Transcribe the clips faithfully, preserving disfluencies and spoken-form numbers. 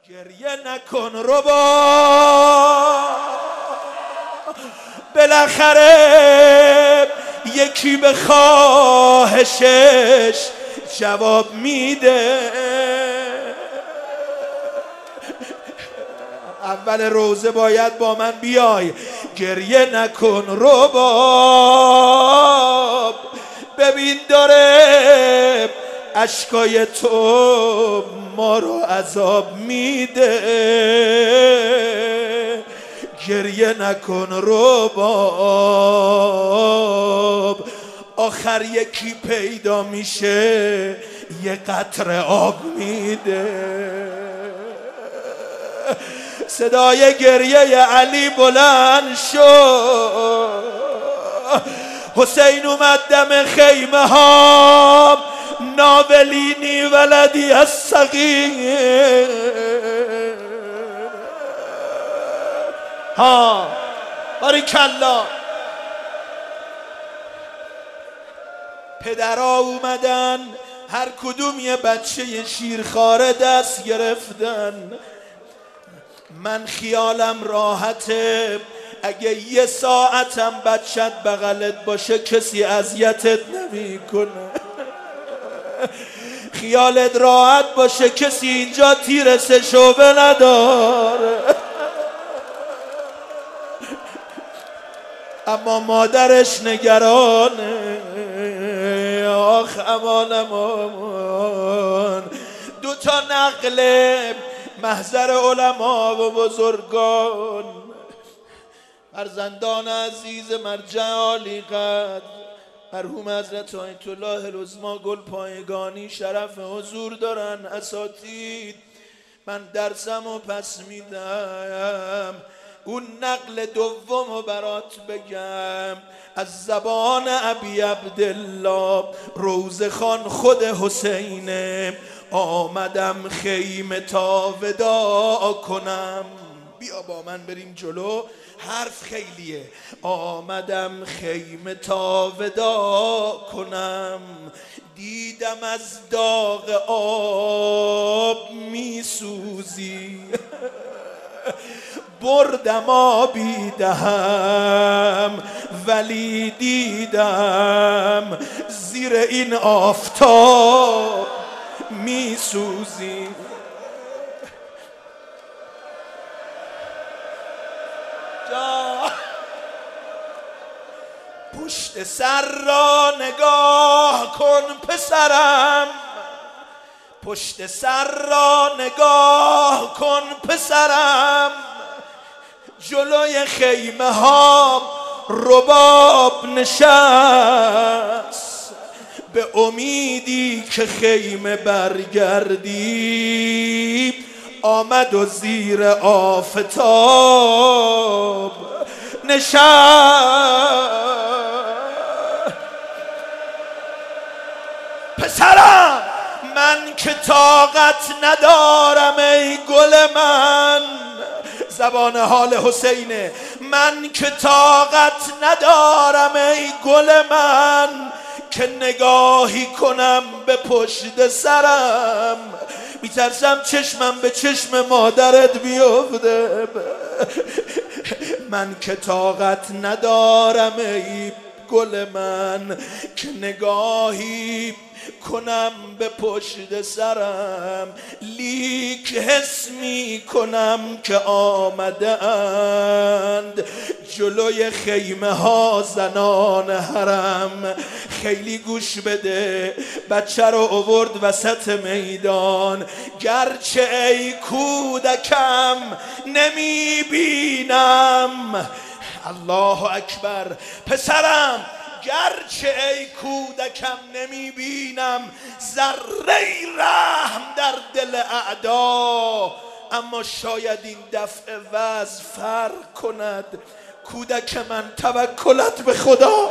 گریه نکن ربا، بالاخره یکی به خواهشش جواب میده. اول روزه باید با من بیای. گریه نکن رباب، ببین داره اشکای تو ما رو عذاب میده. گریه نکن رباب، آخر یکی پیدا میشه یه قطره آب میده. صدای گریه علی بلند شد، حسین اومد دم خیمه ها، ناولینی ولدی الصغیر. ها باریکالله. پدرها اومدن، هر کدوم یه بچه شیرخواره دست گرفتن. من خیالم راحته، اگه یه ساعتم بچت بغلت باشه کسی اذیتت نمیکنه. خیالت راحت باشه، کسی اینجا تیر سه شعبه نداره. اما مادرش نگرانه. آخ امان امان. دو تا نقل محضر علما و بزرگان، فرزندان عزیز مرجع عالی قدر مرحوم حضرت آیت الله العظمی گل پایگانی شرف حضور دارن. اساتید من درسم و پس میدم، اون نقل دوم رو برات بگم از زبان ابی عبدالله روزه خان خود حسینه. آمدم خیمه تا وداع کنم. بیا با من بریم جلو، حرف خیلیه. آمدم خیمه تا وداع کنم، دیدم از داغ آب می سوزی. بردم آبی دهم ولی دیدم زیر این آفتاب می سوزی. پشت سر را نگاه کن پسرم، پشت سر را نگاه کن پسرم. جلوی خیمه ها رباب نشست، به امیدی که خیمه برگردی آمد و زیر آفتاب نشست. پسرم من که طاقت ندارم ای گل من، زبان حال حسینه، من که طاقت ندارم ای گل من که نگاهی کنم به پشت سرم. میترسم چشمم به چشم مادرت بیفته. من که طاقت ندارم ای گل من که نگاهی کنم به پشت سرم، لیک حس می کنم که آمده اند جلوی خیمه ها زنان حرم. خیلی گوش بده، بچه رو آورد وسط میدان. گرچه ای کودکم نمی بینم، الله اکبر، پسرم گرچه ای کودکم نمی بینم ذره رحم در دل اعدا، اما شاید این دفعه وضع فرق کند. کودک من توکلت به خدا.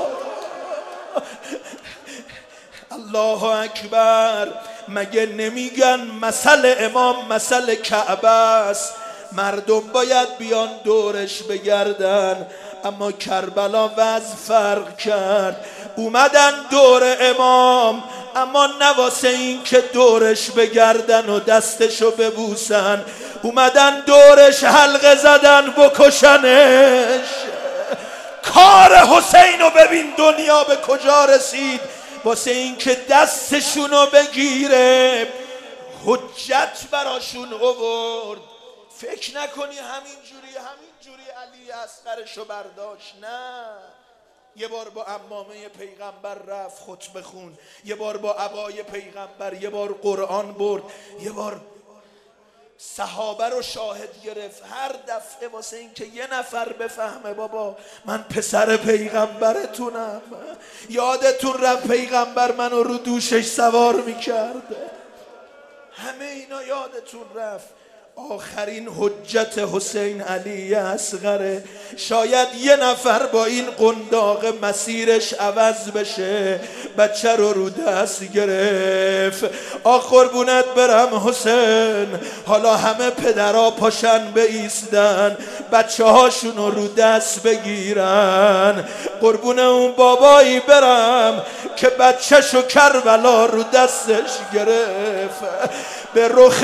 الله اکبر. مگه نمیگن مثل امام مثل کعبه است؟ مردم باید بیان دورش بگردن. اما کربلا وضع فرق کرد. اومدن دور امام، اما نه واسه این که دورش بگردن و دستشو ببوسن، اومدن دورش حلقه زدن بکشنش. کار حسینو ببین دنیا به کجا رسید، واسه این که دستشونو بگیره حجت براشون آورد. فکر نکنی همین جوری همین جوری علی اصغرشو برداشت، نه. یه بار با عمامه پیغمبر رفت خطبه خون، یه بار با عبای پیغمبر، یه بار قرآن برد، یه بار صحابه رو شاهد گرفت. هر دفعه واسه این که یه نفر بفهمه بابا من پسر پیغمبرتونم. یادتون رفت پیغمبر منو رو دوشش سوار میکرد، همه اینا یادتون رفت. آخرین حجت حسین علی اصغره. شاید یه نفر با این قنداق مسیرش عوض بشه. بچه رو رو دست گرفت. آ قربونت برم حسین، حالا همه پدرها پاشن بایستن، بچه هاشون رو دست بگیرن. قربون اون بابایی برم که بچه شو کربلا رو دستش گرفت. به رخ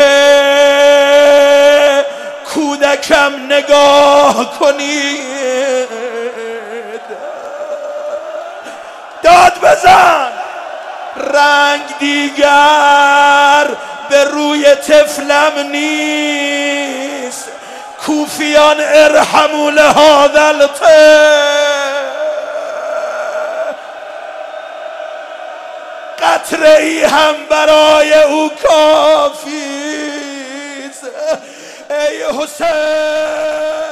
کودکم نگاه کنید، داد بزن. رنگ دیگر به روی طفلم نیست. کوفیان ارحموا لهذا الطفل. قطره ای هم برای او کافی است. ای حسین